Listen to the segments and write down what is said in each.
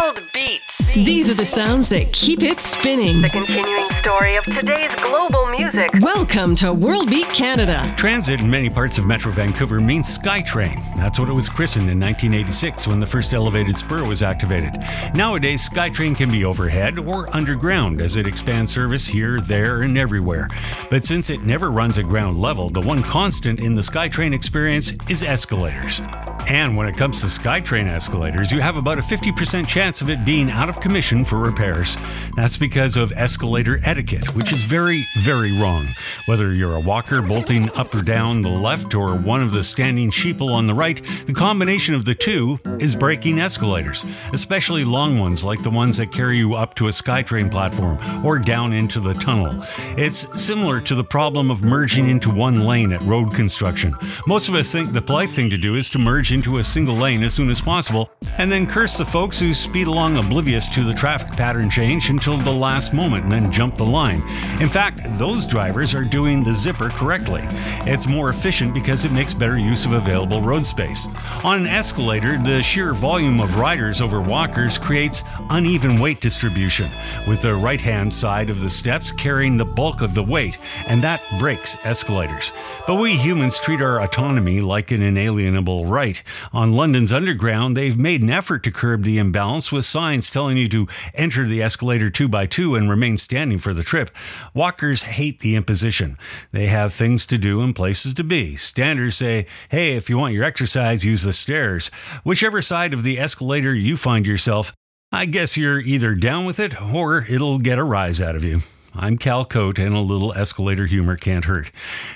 World Beats. These are the sounds that keep it spinning. The continuing story of today's global music. Welcome to World Beat Canada. Transit in many parts of Metro Vancouver means SkyTrain. That's what it was christened in 1986 when the first elevated spur was activated. Nowadays, SkyTrain can be overhead or underground as it expands service here, there, and everywhere. But since it never runs at ground level, the one constant in the SkyTrain experience is escalators. And when it comes to SkyTrain escalators, you have about a 50% chance of it being out of commission for repairs. That's because of escalator etiquette, which is very, very wrong. Whether you're a walker bolting up or down the left or one of the standing sheeple on the right, the combination of the two is breaking escalators, especially long ones like the ones that carry you up to a SkyTrain platform or down into the tunnel. It's similar to the problem of merging into one lane at road construction. Most of us think the polite thing to do is to merge into a single lane as soon as possible, and then curse the folks who speed along oblivious to the traffic pattern change until the last moment and then jump the line. In fact, those drivers are doing the zipper correctly. It's more efficient because it makes better use of available road space. On an escalator, the sheer volume of riders over walkers creates uneven weight distribution, with the right-hand side of the steps carrying the bulk of the weight, and that breaks escalators. But we humans treat our autonomy like an inalienable right. On London's Underground, they've made an effort to curb the imbalance with signs telling you to enter the escalator 2 by 2 and remain standing for the trip. Walkers hate the imposition. They have things to do and places to be. Standers say, hey, if you want your exercise, use the stairs. Whichever side of the escalator you find yourself, I guess you're either down with it or it'll get a rise out of you. I'm Cal Cote, and a little escalator humor can't hurt.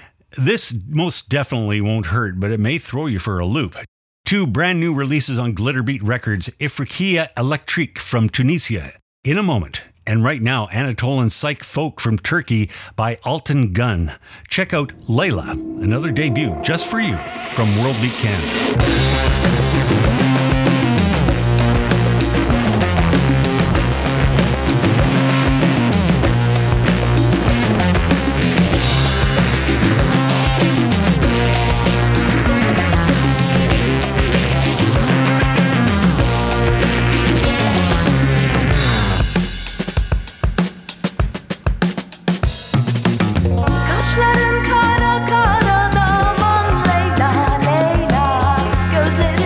This most definitely won't hurt, but it may throw you for a loop. 2 brand new releases on Glitterbeat Records, Ifriqiya Electrique from Tunisia, in a moment. And right now, Anatolian Psych Folk from Turkey by Altan Gun. Check out Layla, another debut just for you from World Beat Canada. Kaşların kara kara daman Leyla Leyla, gözlerin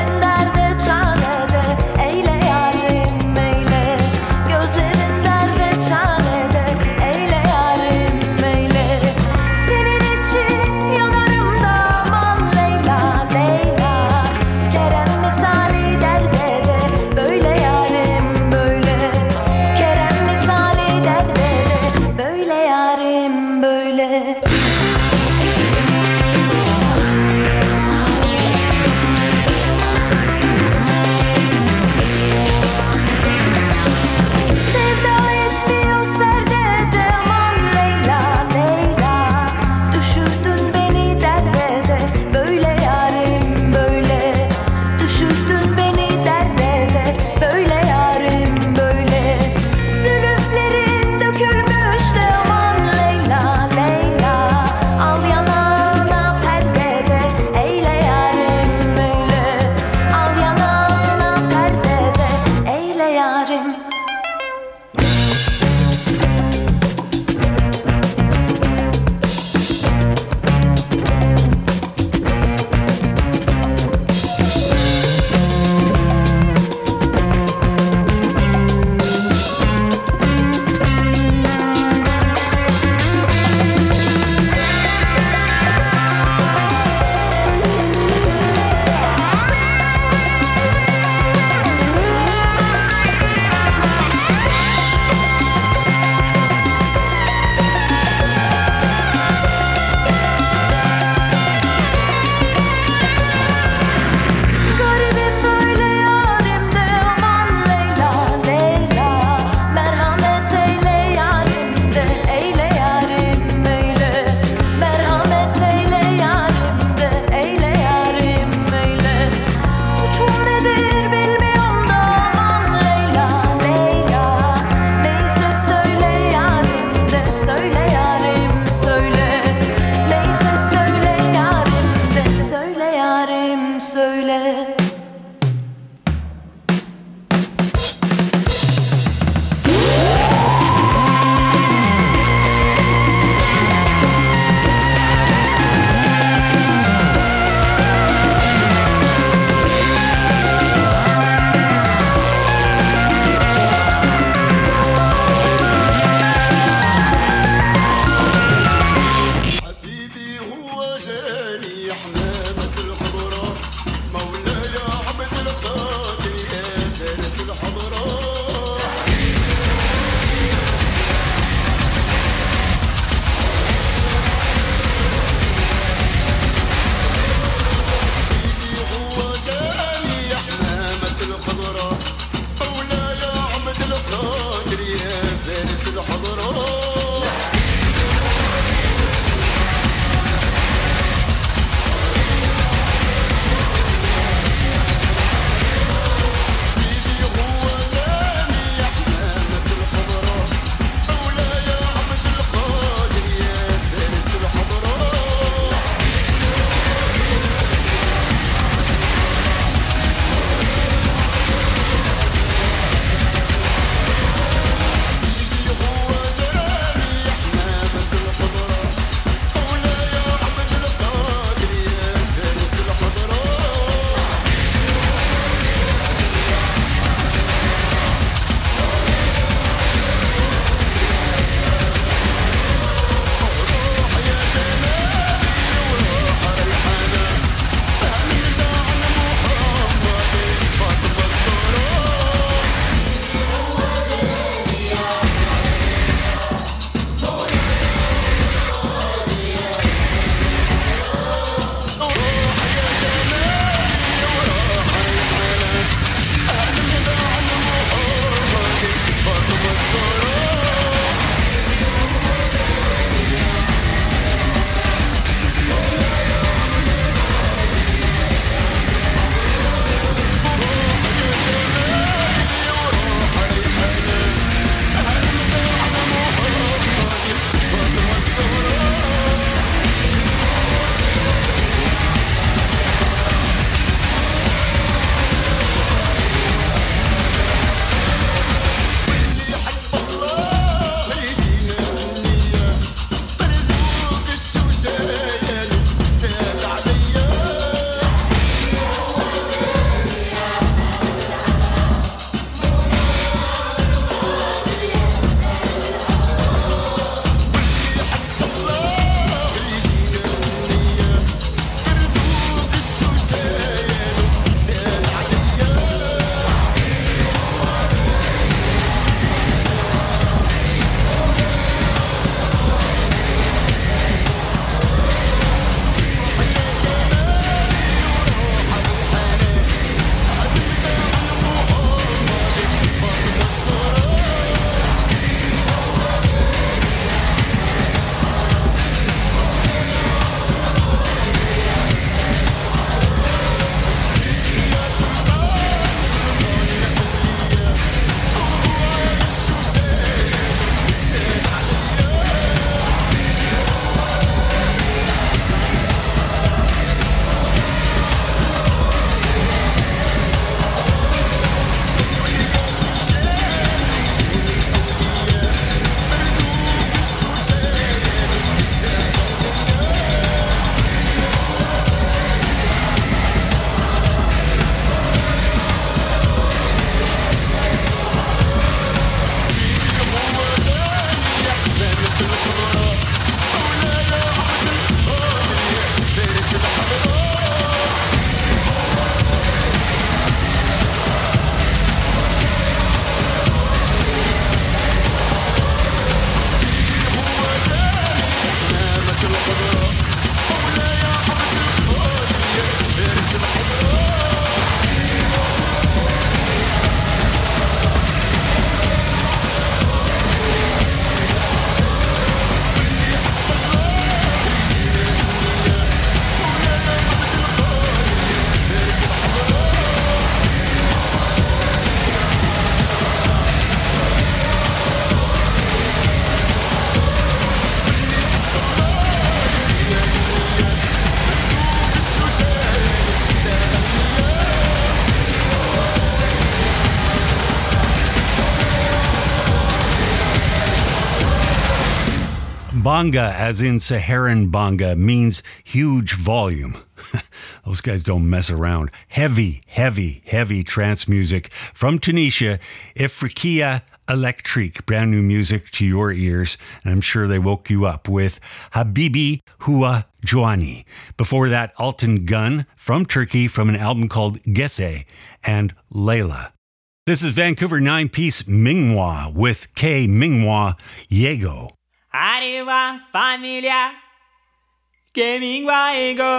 Bonga, as in Saharan Bonga, means huge volume. Those guys don't mess around. Heavy, heavy, heavy trance music from Tunisia, Ifriqiya Electrique, brand new music to your ears, and I'm sure they woke you up with Habibi Hua Joani. Before that, Altan Gun from Turkey from an album called Gese and Layla. This is Vancouver 9-piece Mingwa with K Mingwa Yego. Arriva famiglia, che Mingwa Yego.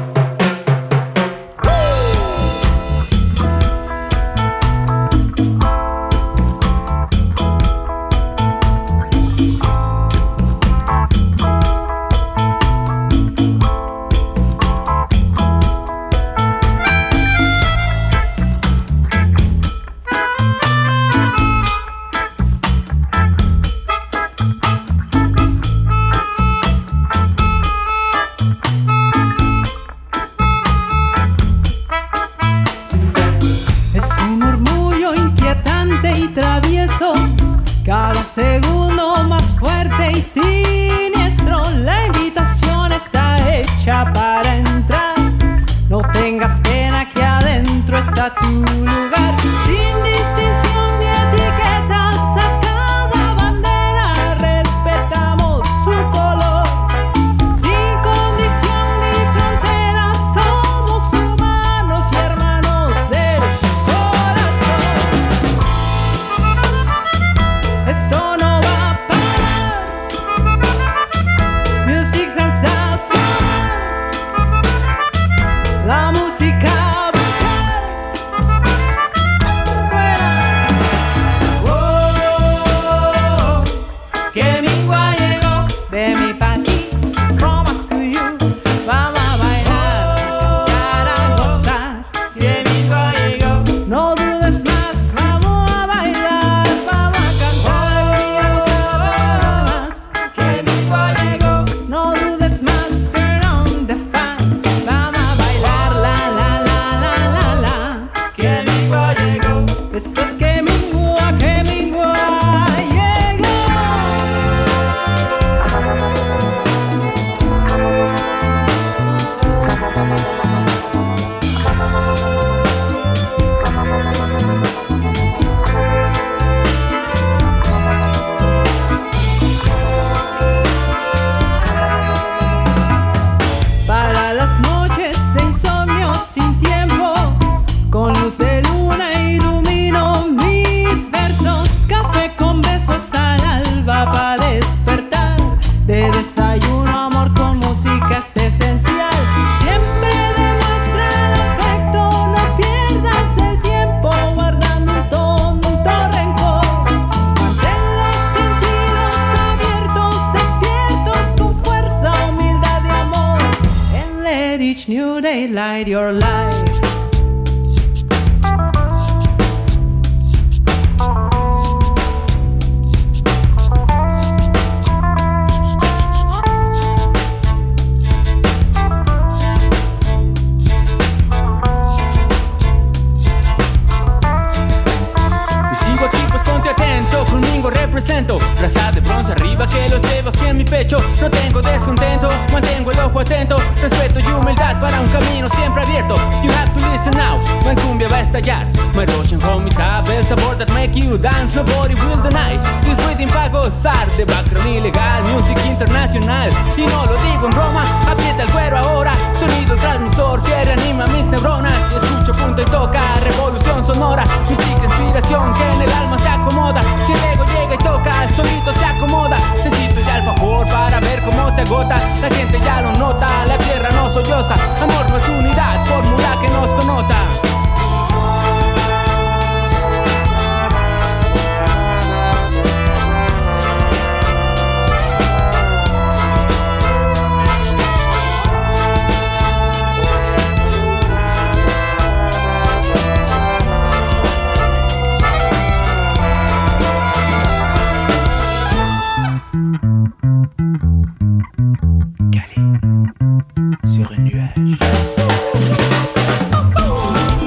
Cada segundo más fuerte y siniestro, la invitación está hecha para entrar. No tengas pena que adentro está tu lugar. Sin distinción de etiquetas, a cada bandera respetamos su color. Sin condición ni fronteras, somos humanos y hermanos del corazón. Esto no va a parar. Music sensación. La música suena. Oh, que Mingwa llegó de mi país, from us to you. Vamos a bailar, cantar, a gozar. Que Mingwa llegó. No dudes más, vamos a bailar, vamos a cantar y a gozar más. Que Mingwa llegó. No dudes más, turn on the fan. Vamos a bailar, la la la la la la. Que Mingwa llegó. Esto es que Mingwa llegó. Para las noches de insomnio sin tiempo, con luz de luna ilumino mis versos. Café con besos al alba para despertar. De desayuno amor con música es esencial. Siempre demuestra el afecto, no pierdas el tiempo guardando un tonto rencor. Mantén los sentidos abiertos, despiertos con fuerza, humildad y amor. And let each new day light your life. Te sigo aquí, pues ponte atento, conmigo represento. Raza de bronce arriba que los llevo aquí en mi pecho. No tengo descontento, mantengo el ojo atento. Respeto y humildad para un camino siempre abierto. You have to listen now, when cumbia va a estallar. My Russian homies have el sabor that make you dance. Nobody will deny this rhythm pa' gozar. De background ilegal, music internacional. Y no lo digo en broma, aprieta el cuero ahora. Sonido transmisor que reanima mis neuronas. Escucho punto y toca, revolución sonora. Mística inspiración que en el alma se acomoda. Si el ego llega y toca, el solito se acomoda. Necesito ya alfajor para ver cómo se agota. La gente ya lo nota, la tierra no solloza. Amor no es unidad, fórmula que nos connota. Calé sur un nuage.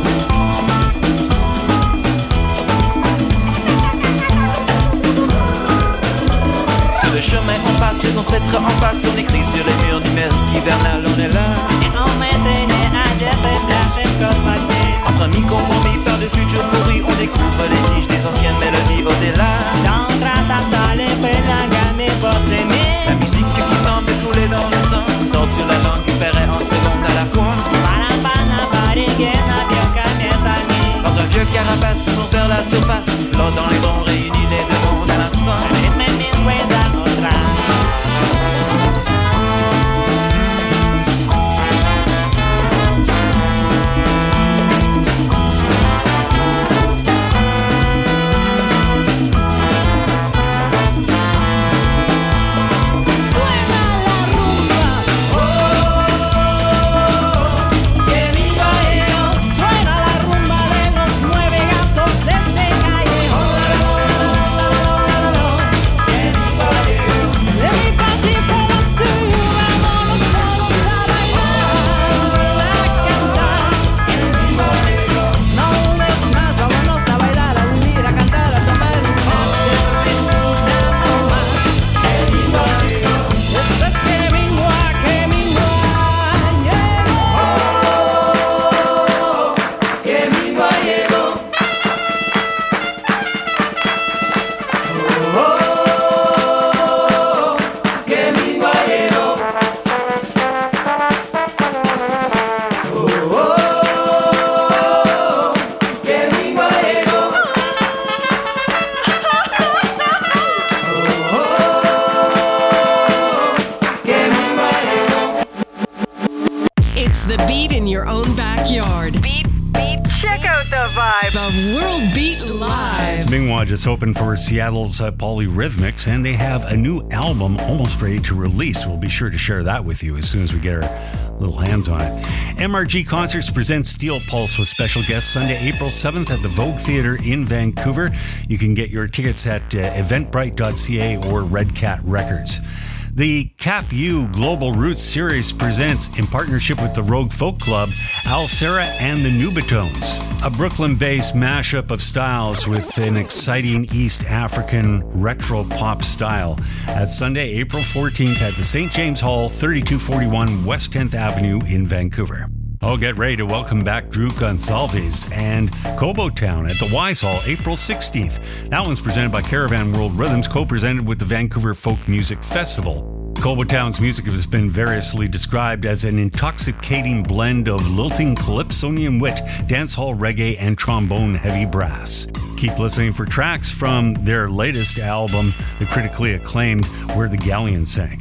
lettres en face, on écrit sur les murs numériques hivernales, on est là. Et on m'entraînait à dire des plages cosmosiques. Entre amis compromis par des futurs pourris, on découvre les tiges des anciennes mélodies au-delà. Dans Tratata, les pélagas, mes possémés. La musique qui semble couler dans le sang sort sur la langue qui paraît en secondes à la fois. Dans un vieux carapace toujours vers la surface, flottent dans les vents réunis les deux mondes à l'instant. Just opened for Seattle's Polyrhythmics, and they have a new album almost ready to release. We'll be sure to share that with you as soon as we get our little hands on it. MRG Concerts presents Steel Pulse with special guests Sunday, April 7th at the Vogue Theatre in Vancouver. You can get your tickets at eventbrite.ca or Red Cat Records. The Cap U Global Roots Series presents, in partnership with the Rogue Folk Club, Al Serra and the Nubatones, a Brooklyn-based mashup of styles with an exciting East African retro pop style. At Sunday, April 14th at the St. James Hall, 3241 West 10th Avenue in Vancouver. Oh, get ready to welcome back Drew Gonsalves and Cobo Town at the Wise Hall, April 16th. That one's presented by Caravan World Rhythms, co-presented with the Vancouver Folk Music Festival. Cobo Town's music has been variously described as an intoxicating blend of lilting calypsonian wit, dancehall reggae, and trombone heavy brass. Keep listening for tracks from their latest album, the critically acclaimed Where the Galleon Sank.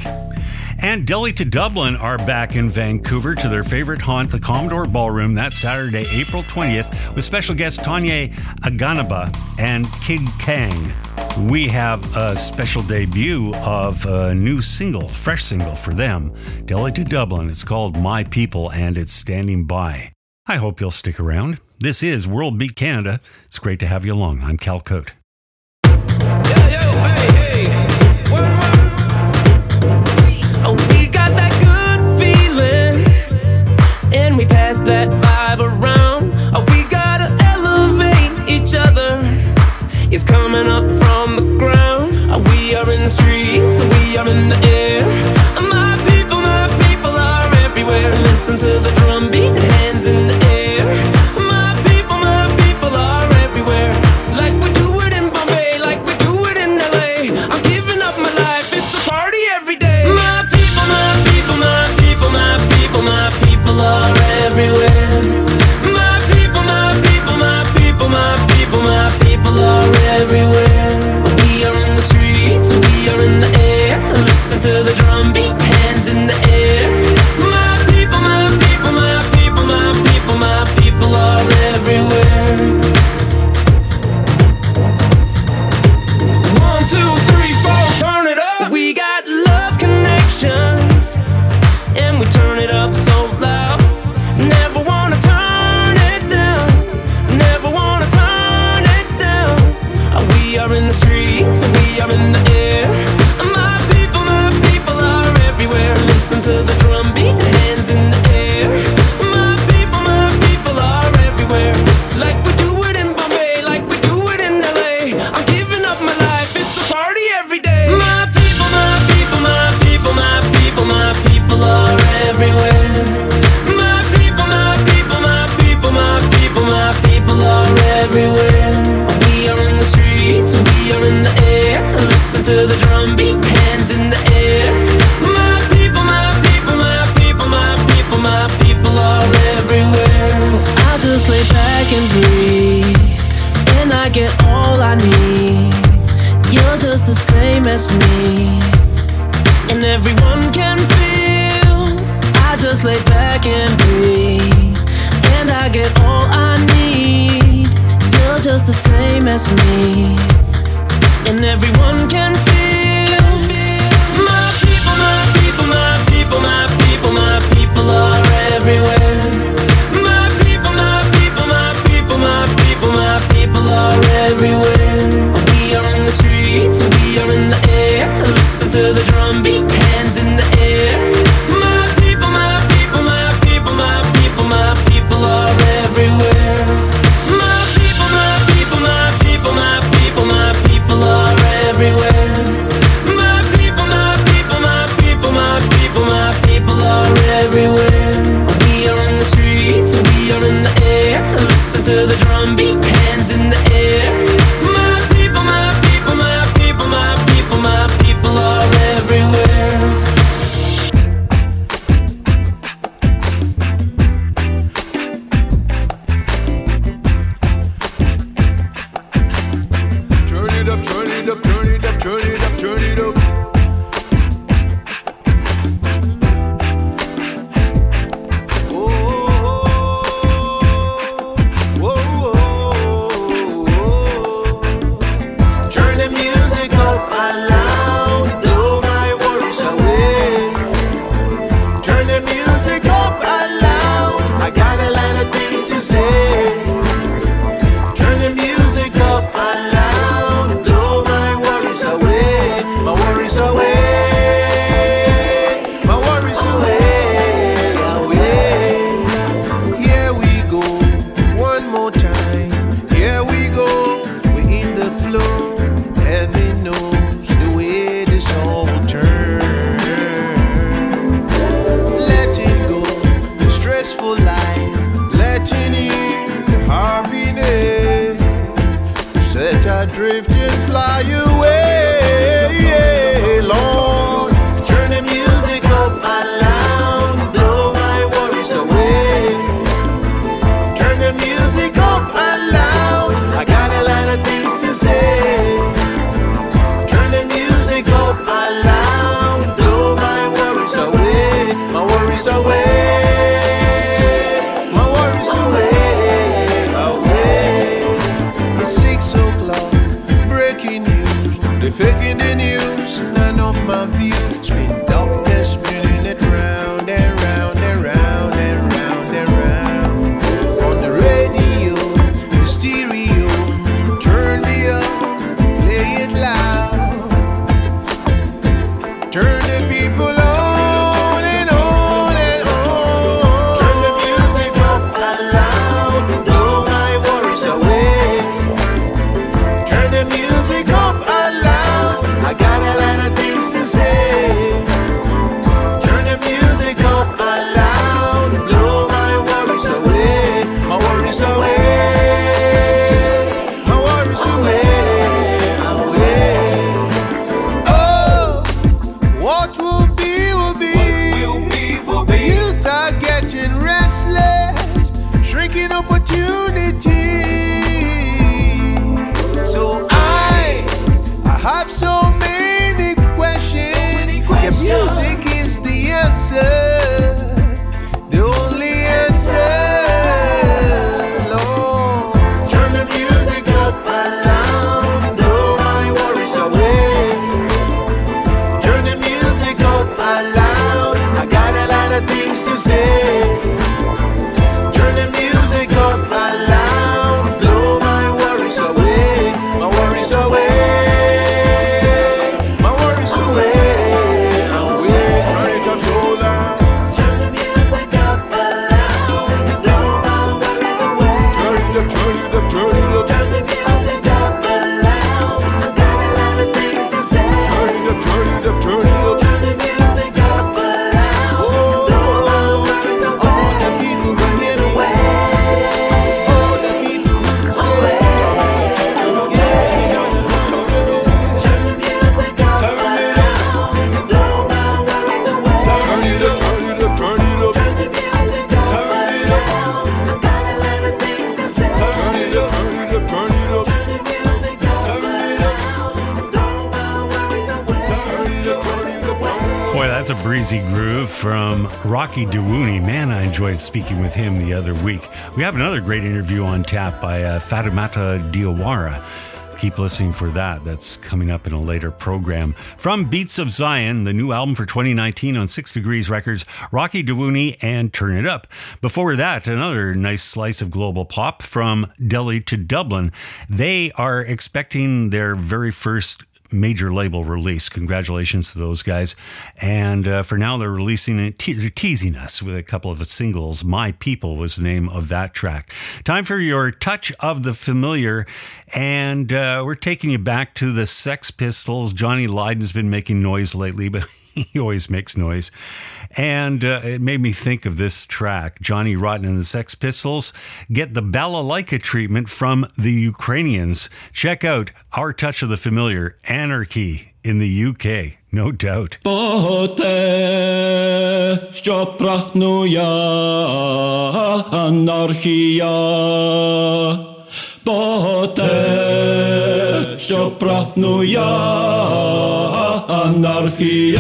And Delhi to Dublin are back in Vancouver to their favorite haunt, the Commodore Ballroom, that Saturday, April 20th, with special guests Tanya Aganaba and Kid Kang. We have a special debut of a new single, fresh single for them, Delhi to Dublin. It's called My People, and it's standing by. I hope you'll stick around. This is World Beat Canada. It's great to have you along. I'm Cal Cote. We got that good feeling, and we pass that vibe around. We gotta elevate each other. It's coming up from the ground. We are in the streets, we are in the air. My people are everywhere. Listen to the drum beat, hands in the air. My people are everywhere. Like we do it in Bombay, like we do it in LA. I'm giving up my life, it's a party every day. My people are everywhere. My people are everywhere. We are in the streets, we are in the air. Listen to the drum beat, hands in the air. My people are everywhere. 1, 2, 3, 4, turn it up. We got love connection, and we turn it up so loud. Never wanna turn it down. Never wanna turn it down. We are in the streets, we are in the air. My people are everywhere. Listen to the drum beat, hands in the air. My people are everywhere. Like we do it in Bombay, like we do it in LA. I'm giving up my life, it's a party every day. My people in the air. Listen to the drum beat, hands in the air. My people, my people, my people, my people, my people are everywhere. I just lay back and breathe, and I get all I need. You're just the same as me, and everyone can feel. I just lay back and breathe, and I get all I need. You're just the same as me, and everyone can feel. My people, my people, my people, my people, my people are everywhere. My people, my people, my people, my people, my people are everywhere. We are in the streets, we are in the air. Listen to the drum beat, hands in the air. My people, my people, my people, my people, my people are everywhere. My people, my people, my people, my people, my people are everywhere. My people, my people, my people, my people, my people are everywhere. We are in the streets, we are in the air. Listen to the drum beat, hands in the air. My people, my people, my people, my people, my people are everywhere. Turn it up, turn it up, turn it up, turn it up, turn it up. Turn the music up loud, blow my worries away. Turn the music up loud, I got a lot of things to say. Turn the music up loud, blow my worries away, my worries away, my worries away, away. Here we go, one more time. Here we go, we're in the flow. Heaven knows the way this all will turn. Letting go the stressful life, letting in the happiness. Set adrift and fly away, Lord. Turn the music up loud, blow my worries away. Turn the music up loud, I got a lot of things to say. Turn the music up loud, blow my worries away, my worries away, my worries away, away. It's 6 o'clock, breaking news. They're faking the news, none of my view. Spin doctor spinning it round and round and round and round and round. On the radio, the stereo, turn me up, play it loud. Turn the people on and on and on. Turn the music up loud, blow my worries away. Turn the music up loud, That's a breezy groove from Rocky Diwouni. Man, I enjoyed speaking with him the other week. We have another great interview on tap by Fatoumata Diawara. Keep listening for that. That's coming up in a later program. From Beats of Zion, the new album for 2019 on 6 Degrees Records, Rocky Diwouni and Turn It Up. Before that, another nice slice of global pop from Delhi to Dublin. They are expecting their very first major label release. Congratulations to those guys. And for now, they're releasing it, they're teasing us with a couple of singles. My People was the name of that track. Time for your touch of the familiar. And we're taking you back to the Sex Pistols. Johnny Lydon's been making noise lately, but he always makes noise. And it made me think of this track. Johnny Rotten and the Sex Pistols get the balalaika treatment from the Ukrainians. Check out our touch of the familiar, Anarchy in the UK, no doubt. Що прагну я, анархія. Бо те, що прагну я, анархія.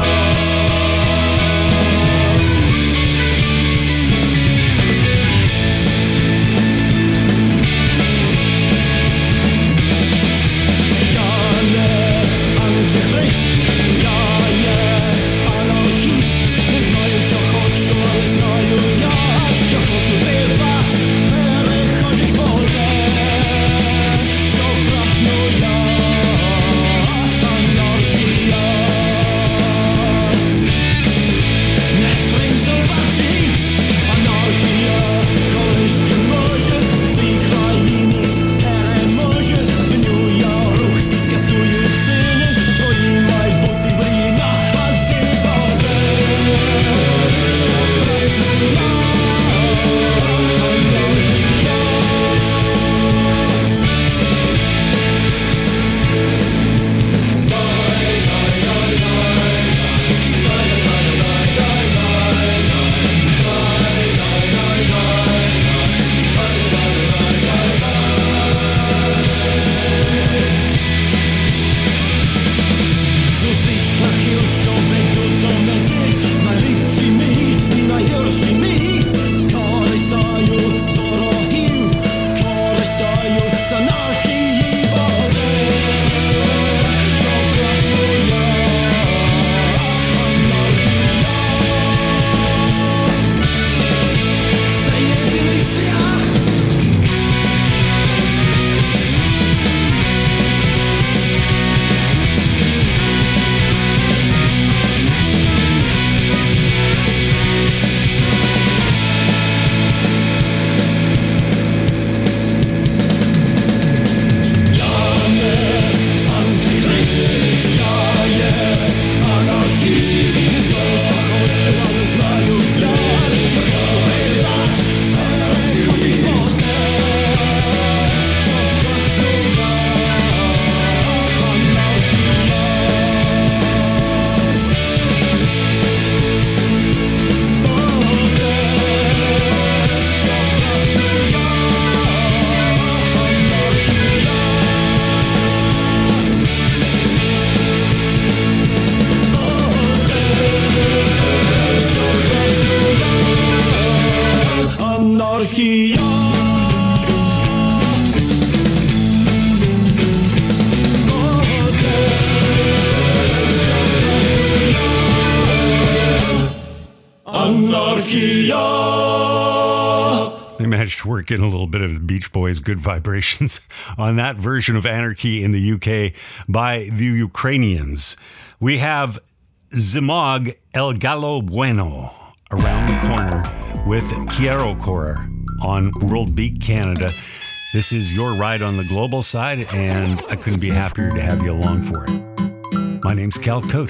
They managed to work in a little bit of the Beach Boys' Good Vibrations on that version of Anarchy in the UK by the Ukrainians. We have Zimog El Gallo Bueno around the corner with Quiero Core on World Beat Canada. This is your ride on the global side, and I couldn't be happier to have you along for it. My name's Cal Cote.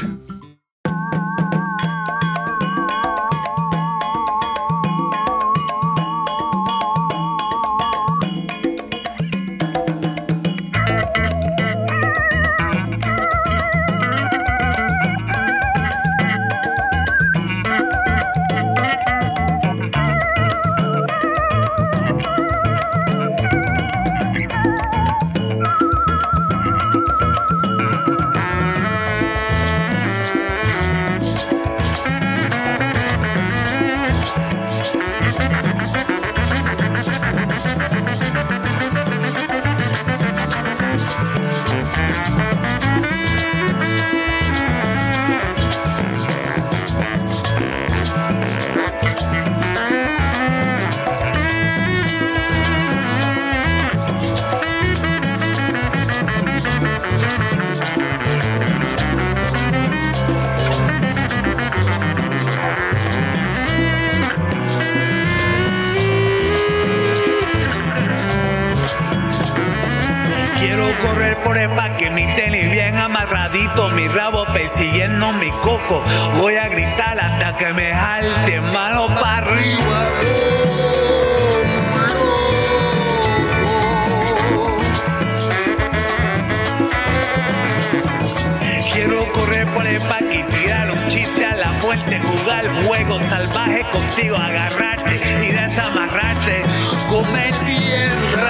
Quiero correr por el parque, mi tenis bien amarradito, mi rabo persiguiendo mi coco. Voy a gritar hasta que me jalte, mano para arriba. Quiero correr por el parque y tirar un chiste a la fuente, jugar juegos salvajes contigo, agarrarte y desamarrarte, comer tierra.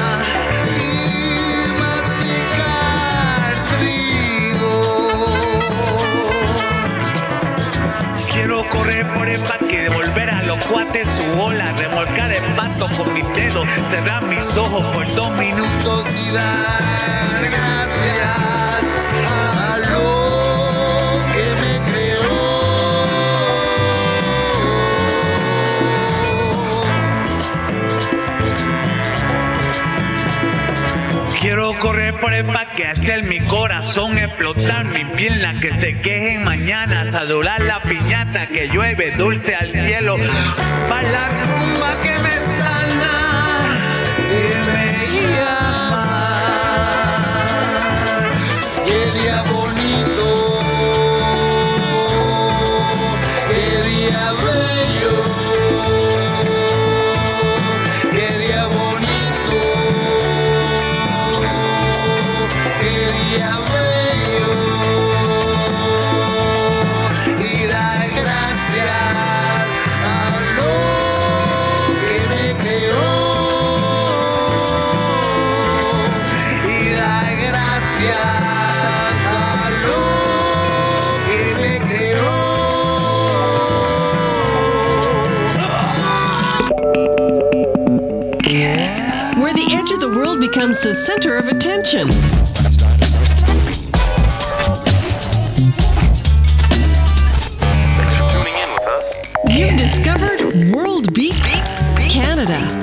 Quiero correr por el parque, devolver a los cuates su ola, remolcar el pasto con mis dedos, cerrar mis ojos por 2 minutos y dar gracias a lo que me creó. Quiero correr por el parque, hacer mi corazón explotar, mis piernas que se quejen mañana, adorar la piñata que llueve dulce al cielo, para la rumba que me sana, que me llama. Qué día bonito, qué día bello, qué día bonito. Where the edge of the world becomes the center of attention. You've discovered World Beat Canada.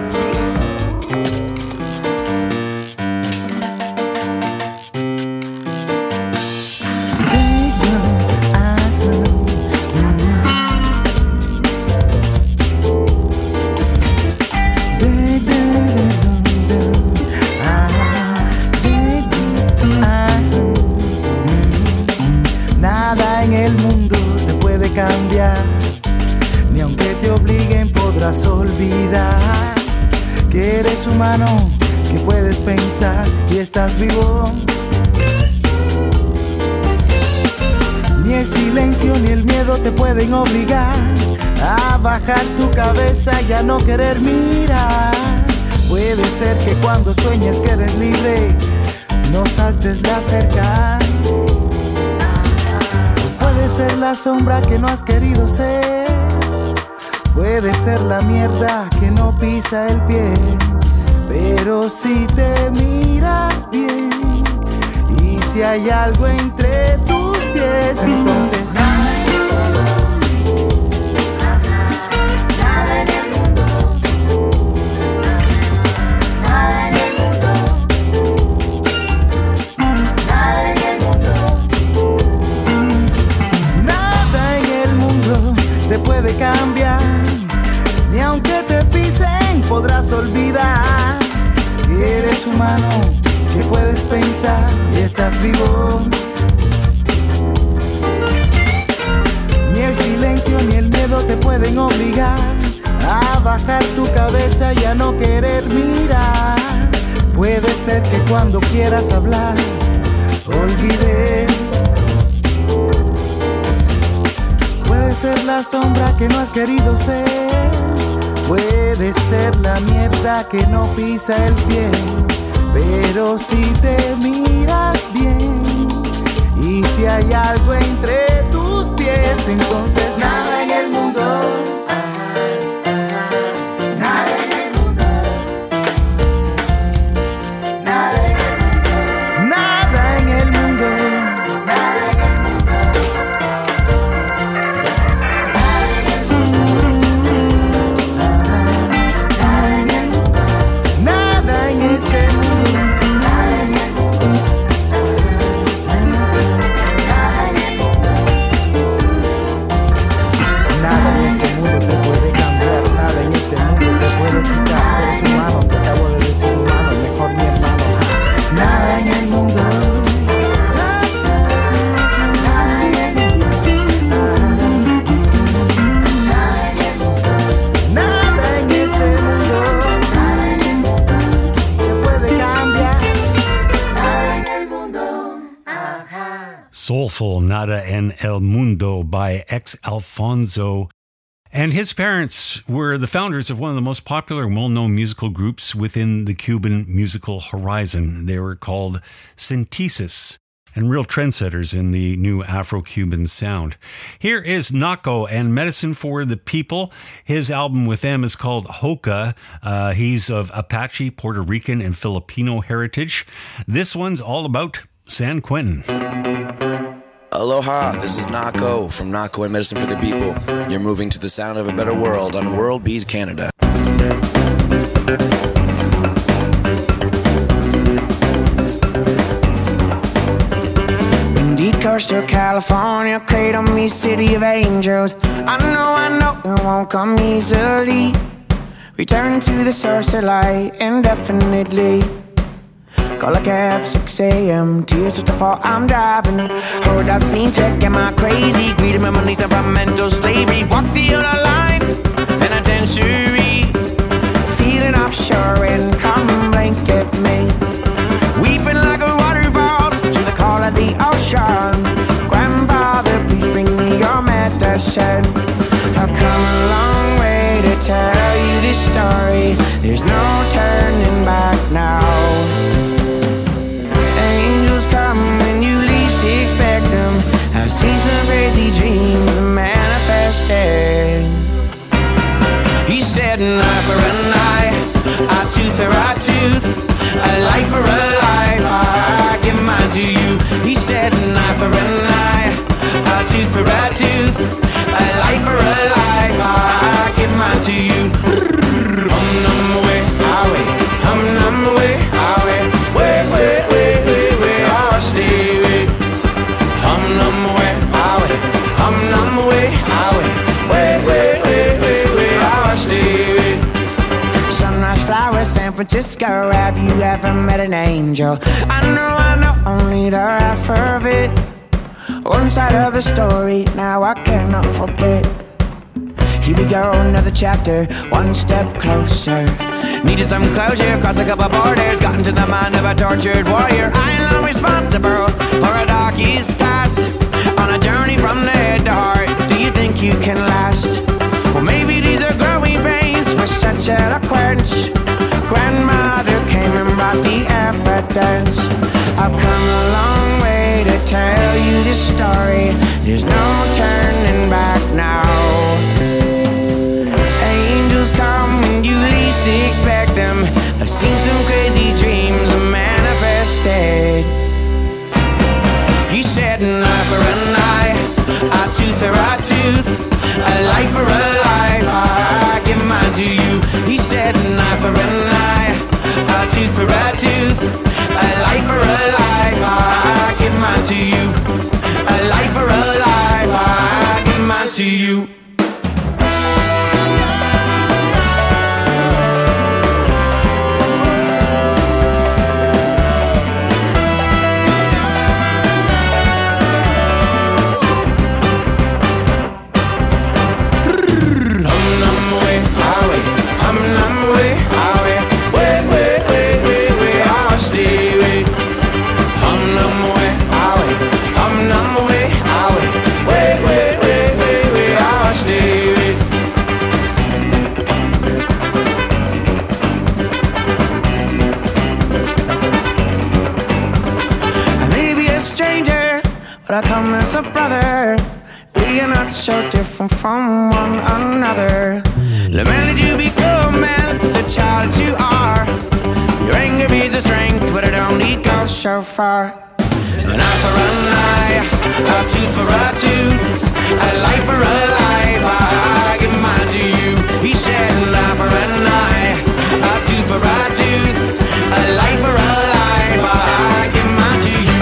Ni aunque te obliguen podrás olvidar que eres humano, que puedes pensar y estás vivo. Ni el silencio ni el miedo te pueden obligar a bajar tu cabeza y a no querer mirar. Puede ser que cuando sueñes que eres libre, no saltes la cerca. Puede ser la sombra que no has querido ser, puede ser la mierda que no pisa el pie, pero si te miras bien y si hay algo entre tus pies, entonces puede cambiar, ni aunque te pisen podrás olvidar que eres humano, que puedes pensar y estás vivo. Ni el silencio ni el miedo te pueden obligar a bajar tu cabeza y a no querer mirar. Puede ser que cuando quieras hablar olvides. Puede ser la sombra que no has querido ser, puede ser la mierda que no pisa el pie, pero si te miras bien y si hay algo entre tus pies, entonces nada en el mundo, nada en el mundo, nada en el mundo, nada en el mundo. soulful Nada en el Mundo by Ex Alfonso. And his parents were the founders of one of the most popular and well-known musical groups within the Cuban musical horizon. They were called Synthesis, and real trendsetters in the new Afro-Cuban sound. Here is Naco and Medicine for the People. His album with them is called Hoka. He's of Apache, Puerto Rican, and Filipino heritage. This one's all about San Quentin. Aloha, this is Naco from Naco and Medicine for the People. You're moving to the sound of a better world on World Beat Canada. Coastal California, cradle me, city of angels. I know it won't come easily. Return to the source of light indefinitely. Call a cab, 6 a.m. Tears just to fall, I'm driving. Hold up, scene check, am I crazy? Greeting memories of mental slavery. Walk the other line, penitentiary. Feeling offshore and come blanket me. Weeping like a waterfalls to the call of the ocean. Grandfather, please bring me your medicine. I've come a long way to tell you this story. There's no turning back now. Angels come when you least expect them. I've seen some crazy dreams manifested. He said an eye for an eye tooth for a tooth, a life for a life, I give mine to you. He said an eye for an eye, a tooth for a tooth, a life for a life, I give mine to you. Num way, highway, num way, highway, way, I'll stay away. Num way, highway, num way, highway, way, I'll stay away. Sunrise flowers, San Francisco, have you ever met an angel? I know, only the half of it. One side of the story, now I cannot forget. Here we go, another chapter, one step closer. Needed some closure, crossed a couple borders, got into the mind of a tortured warrior. I am responsible for a dark east past. On a journey from the head to heart, do you think you can last? Well, maybe these are growing pains for such eloquence. Grandmother came and brought the evidence. I've come a long way to tell you this story. There's no turning back now. Angels come when you least expect them. I've seen some crazy dreams manifested. He said an eye for an eye, a tooth for a tooth, a life for a life, I give mine to you. He said an eye for an eye, a tooth for a tooth, a life for a life, I give mine to you. A life for a life, I give mine to you. But I come as a brother. We are not so different from one another. The man that you become, man, the child that you are. Your anger is the strength, but it only goes so far. An eye for an eye, a tooth for a tooth, a life for a life, I give mine to you. He said an eye for an eye, a tooth for a tooth, a life for a life, I give mine to you.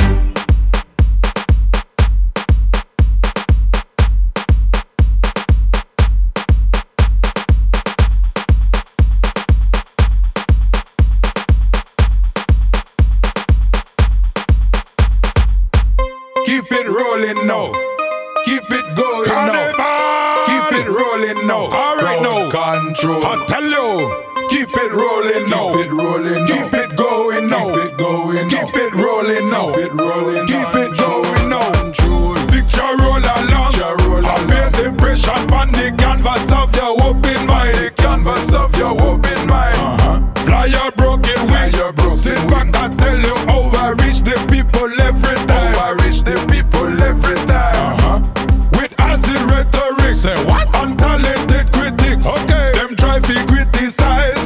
Keep it rolling now. Keep it going now. Keep it rolling now. All right now. Control. I tell you. Keep it rolling now. Keep it rolling now. Keep it going now. Keep it going now. Keep it rolling now. Keep it rolling now. Keep it going now. your open mind. Fly your broken wing. Sit back and tell you how I reach the people every time. How I reach the people every time. With acid rhetoric. Say what? Untalented critics. Okay. Them try to criticize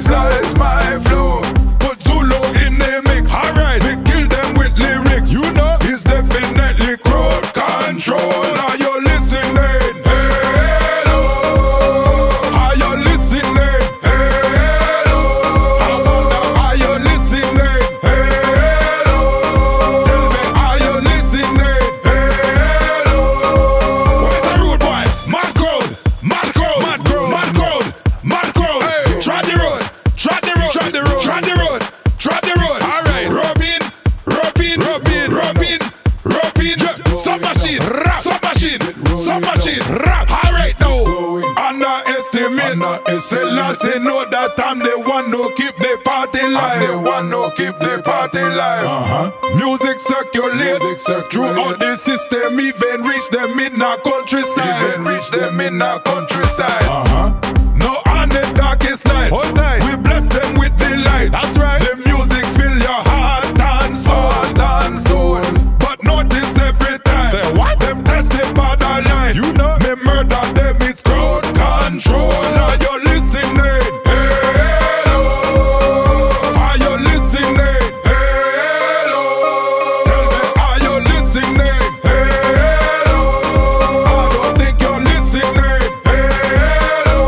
my flow. Put Zulu in the mix. Alright. We kill them with lyrics. You know it's definitely crowd control. Are you listening? Hello. Are you listening? Hello. Are you listening? Hello. Tell me, are you listening? Hello. What's a rude boy? Mad crowd. Mad crowd. Mad crowd. Mad crowd. Mad crowd. Hey. Trot the road. Trot the road. Trot the road. Trot the road. Trot the road. Alright. Robin. Robin. Robin. Robin. Robin. Submachine. Rap. Submachine. Submachine. Rap. Alright now. Underestimate. Selassie know that I'm the one who keep the party live. I'm the one who keep the party live. Music circulates throughout the system. Even reach them in the countryside. Even reach them in the countryside. No on the darkest night. We bless them with the light. That's right. The music fill your heart and soul. But notice every time. Say what? Them test the borderline. You know me murder them. It's crowd control. Are you listening? Hello. Are you listening? Hello. Tell me, are you listening? Hello. I don't think you're listening. Hello.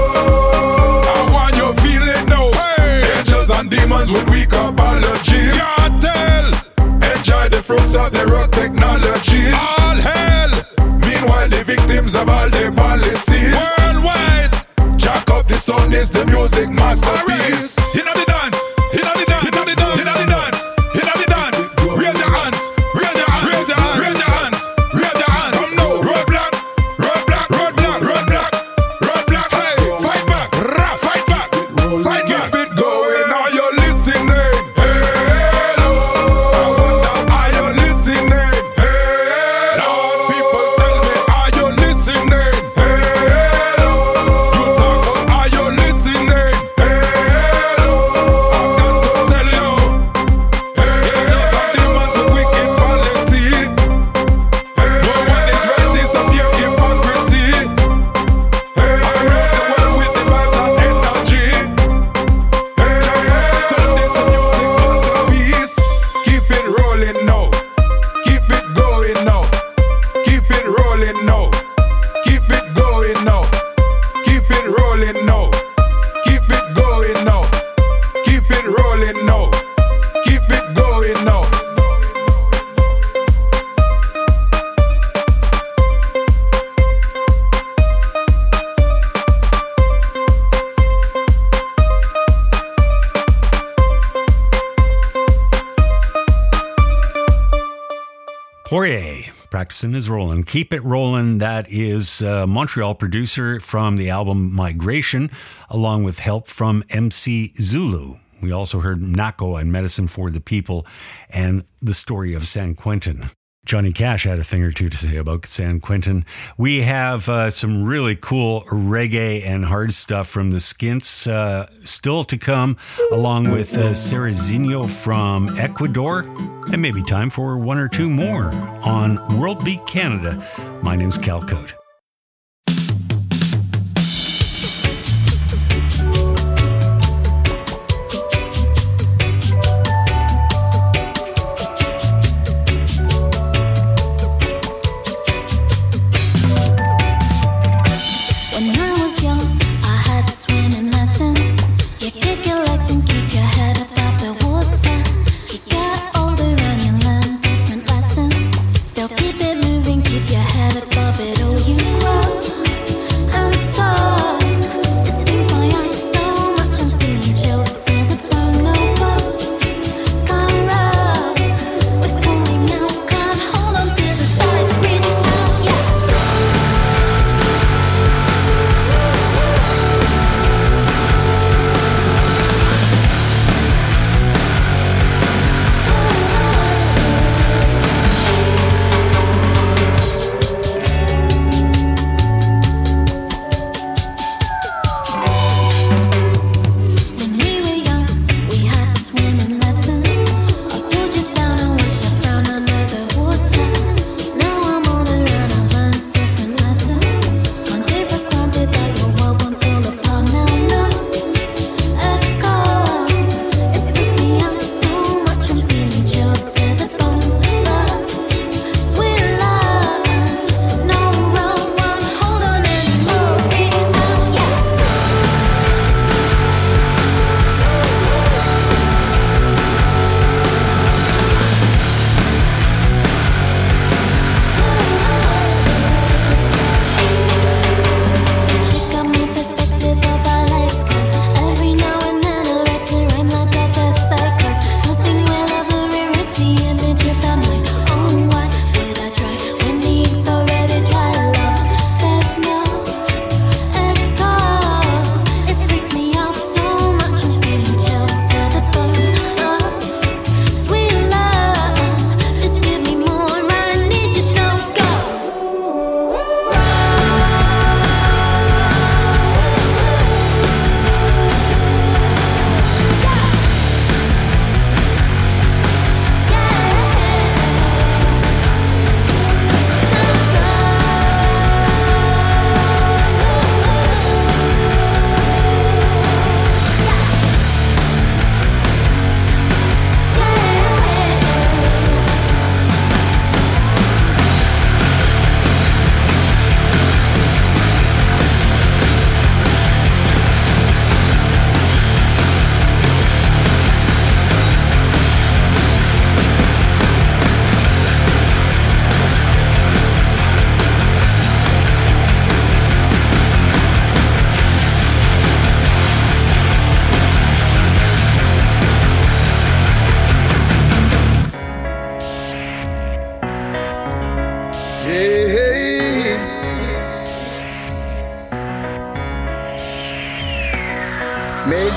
I want you feel it now. Angels and demons with weak apologies. Cartel. Enjoy the fruits of the rock technologies. All hell. Meanwhile, the victims of all the policies. Worldwide. Jack up the sound is the music masterpiece. You know the dance. You know the dance. You know the dance. You know the dance. You know the dance. Raise your hands. Raise your hands. Raise your hands. Raise your hands. Raise your hands. Come now. Roadblock. Roadblock. Roadblock. Roadblock. Roadblock. Hey. Fight back. Rap. Fight back. Fight back. Keep it going. Are you listening? Hello. I wonder, are you listening? Hello. People tell me, are you listening? Hello. You talk about, are you listening? Hello. I've got to tell you. Angels and demons with wicked policy. No one is right, it's a pure hypocrisy. I'm ready to work with the vibes and energy. Sunday's the music masterpiece. Keep it rolling now. Keep it going now. Keep it rolling now. Keep it going now. Keep it rolling now. Keep it going now. Keep it rolling now. Keep it going now. Poirier, practicing his rolling. Keep it rolling. That is a Montreal producer from the album Migration, along with help from MC Zulu. We also heard Nako and Medicine for the People and the story of San Quentin. Johnny Cash had a thing or two to say about San Quentin. We have some really cool reggae and hard stuff from the Skints still to come, along with Cerezinho from Ecuador, and maybe time for one or two more on World Beat Canada. My name's Cal Cote. Still keep it moving, keep your head above it. Oh, you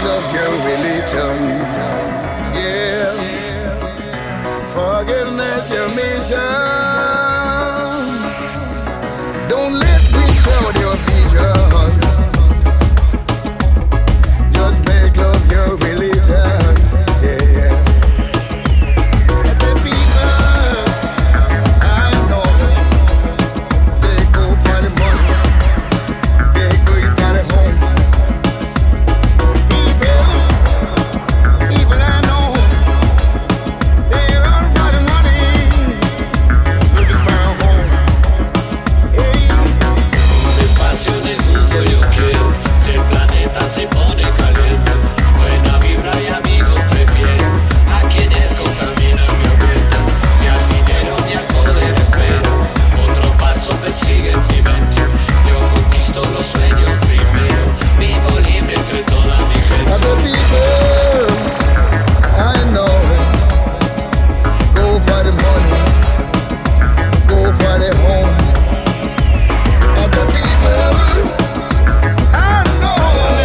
love your religion. Yeah, forgiveness your mission. Don't let me cloud your vision. Just make love your religion. Yeah, yeah. The people I know, they go for the money, they go for the home. People I know, they run for the money, looking for a home. Un espacio en el mundo yo quiero, si el planeta se pone caliente, buena vibra y amigos prefiero, a quienes contaminan mi ambiente, ni al dinero ni al poder espero, otro paso persigue en mi mente, yo conquisto los sueños primero, vivo libre entre toda mi gente. Other people I know, go for the money, go for the home. Other people I know,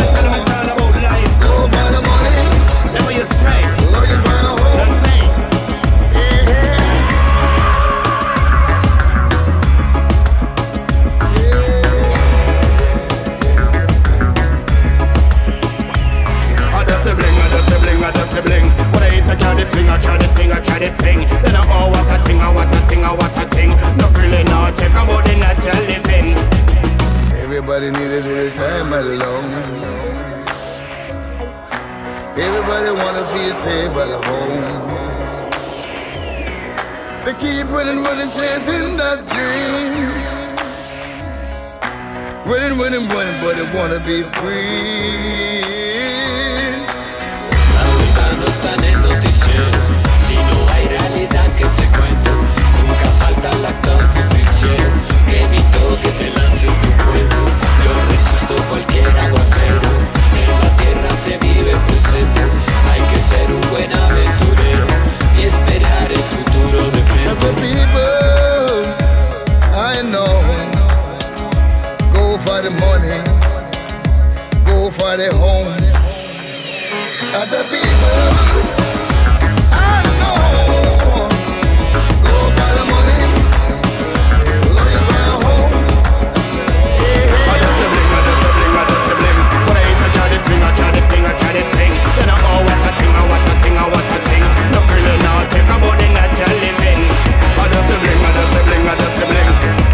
go for the money, looking for a home. I just a bling. What I eat, I carry this thing, I carry this thing, I carry this thing. Then I oh what a thing, I what a thing, I what a thing. No feeling, no check about the natural living. Everybody needs a little time alone. Everybody wanna feel safe at home. They keep running, chasing that dream. Running, but they wanna be free. No están en noticieros, si no hay realidad que se cuente, nunca falta el actor justiciero, que evitó que te lances tu cuento, yo resisto cualquier aguacero, en la tierra se vive presente, hay que ser un buen aventurero, y esperar el futuro de frente. The people I know, go for the money, go for the home. Other people I know, go for the money, looking for a home. I just a bling. What I eat, I carry this thing, I carry this thing, I carry this thing. Then I oh what a thing, I what a thing, I what a thing. No feeling, no check about the natural living. I just a bling. I just a bling. I just a bling.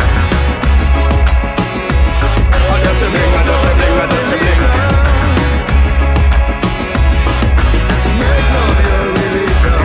Make love your religion.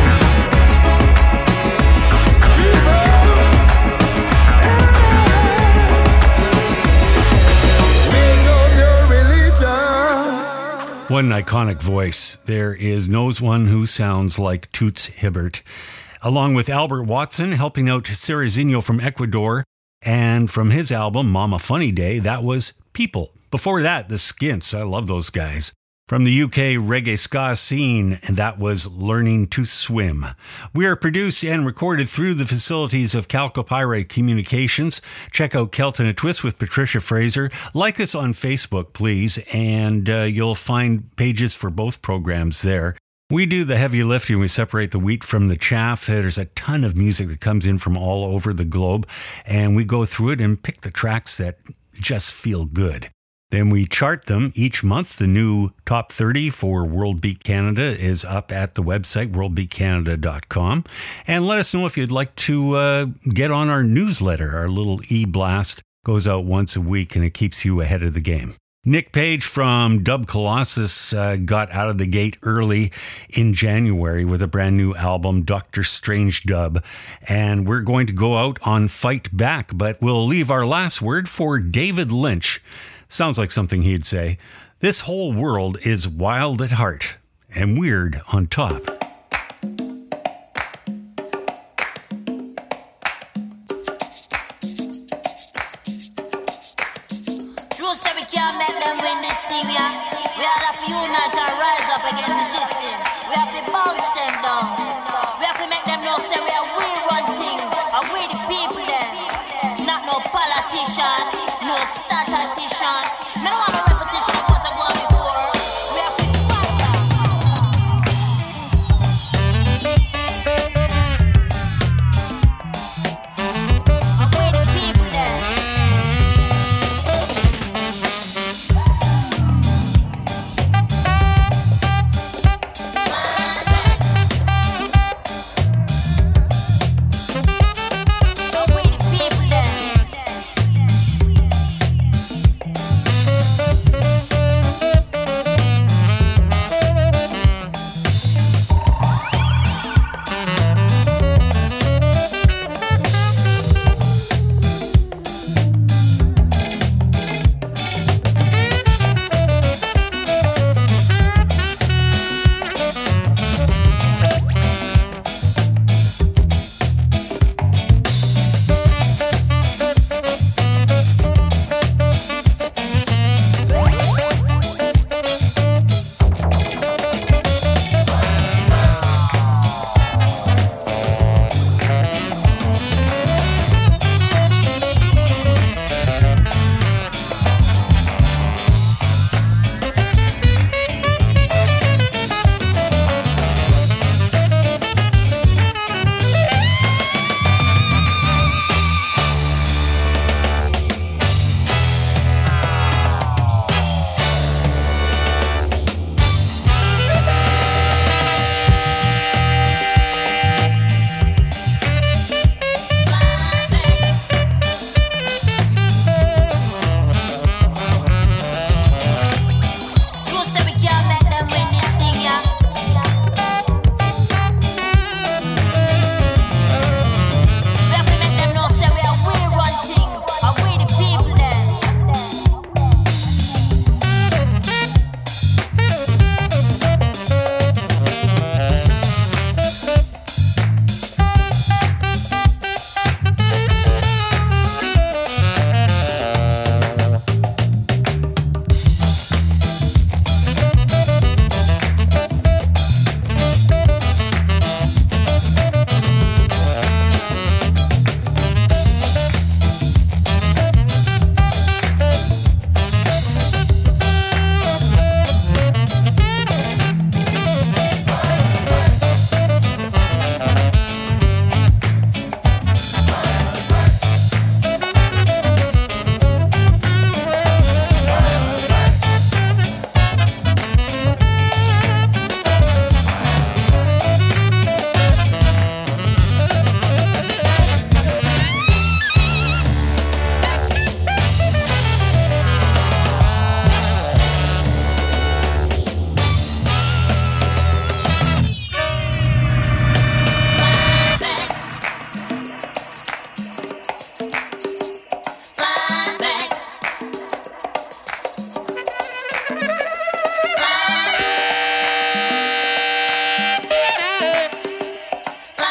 Make love your religion. One iconic voice. There knows one who sounds like Toots Hibbert. Along with Albert Watson helping out Serizinho from Ecuador. And from his album, Mama Funny Day, that was People. Before that, the Skints. I love those guys. From the UK reggae ska scene, and that was Learning to Swim. We are produced and recorded through the facilities of Calcopyrite Communications. Check out Kelton a Twist with Patricia Fraser. Like us on Facebook, please, and you'll find pages for both programs there. We do the heavy lifting. We separate the wheat from the chaff. There's a ton of music that comes in from all over the globe, and we go through it and pick the tracks that just feel good. Then we chart them each month. The new top 30 for World Beat Canada is up at the website, worldbeatcanada.com. And let us know if you'd like to get on our newsletter. Our little e-blast goes out once a week, and it keeps you ahead of the game. Nick Page from Dub Colossus got out of the gate early in January with a brand new album, Dr. Strange Dub. And we're going to go out on Fight Back, but we'll leave our last word for David Lynch. Sounds like something he'd say. This whole world is wild at heart and weird on top. True say we can't make them win this thing, yeah. We have to unite and rise up against the system. We have to bounce them down. We have to make them know say we are we run things, and we the people then. Not no politician, no statistician. Me don't want no repetition of what I go on before. We have to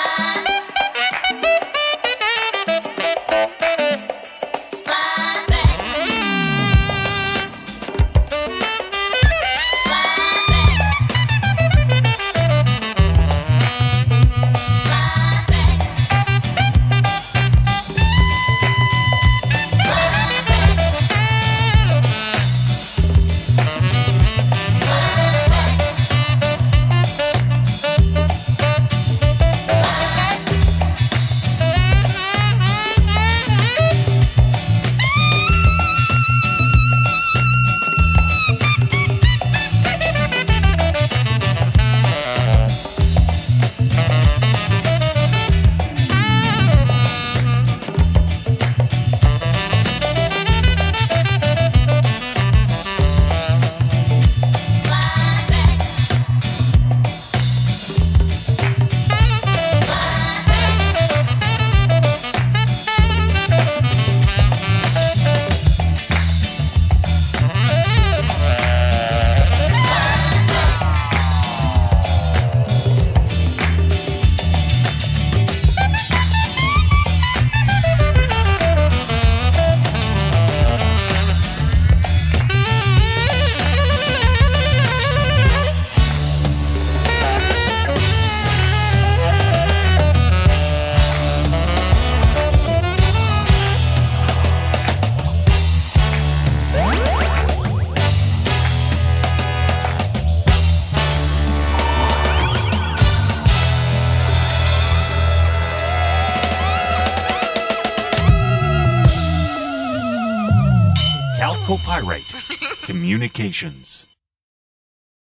Copyright Communications.